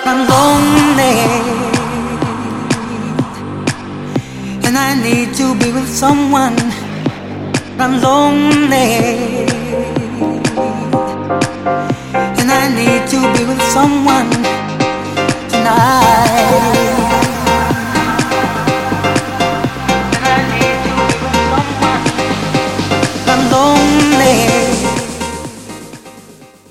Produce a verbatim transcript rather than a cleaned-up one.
I'm lonely, and I need to be with someone. I'm lonely.